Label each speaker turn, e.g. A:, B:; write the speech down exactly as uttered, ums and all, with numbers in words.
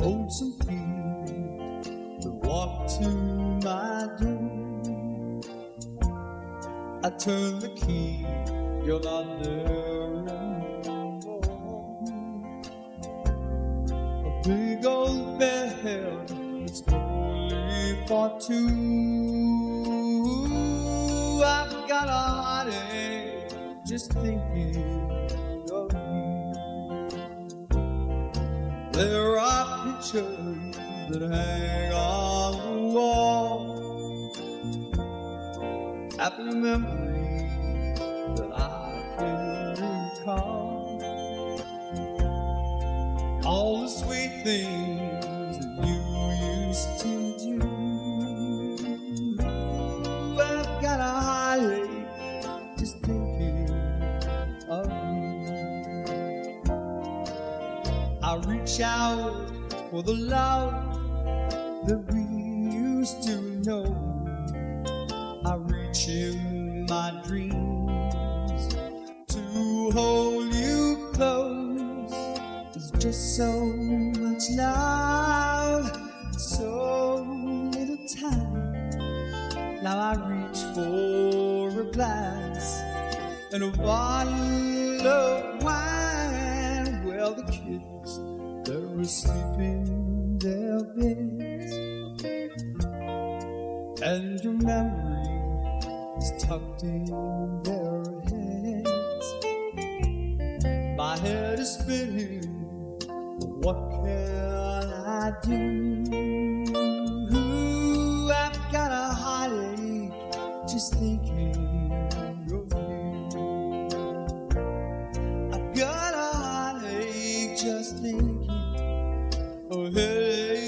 A: hold some feet to walk to my door. I turn the key, you're not there anymore. A big old bed that's only for two. I've got a heartache just thinking of you. There are pictures that hang on the wall, happy memories that I can recall. All the sweet things that you used to do. I've got a heartache just thinking of you. I reach out for the love that we used to know. I reach in my dreams to hold you close. There's just so much love, so little time. Now I reach for a glass and a bottle of wine. Well, the kids, they're asleep in their beds, and your memory is tucked in their heads. My head is spinning, what can I do? I've got a heartache just thinking of you. I've got a heartache just thinking, oh hey.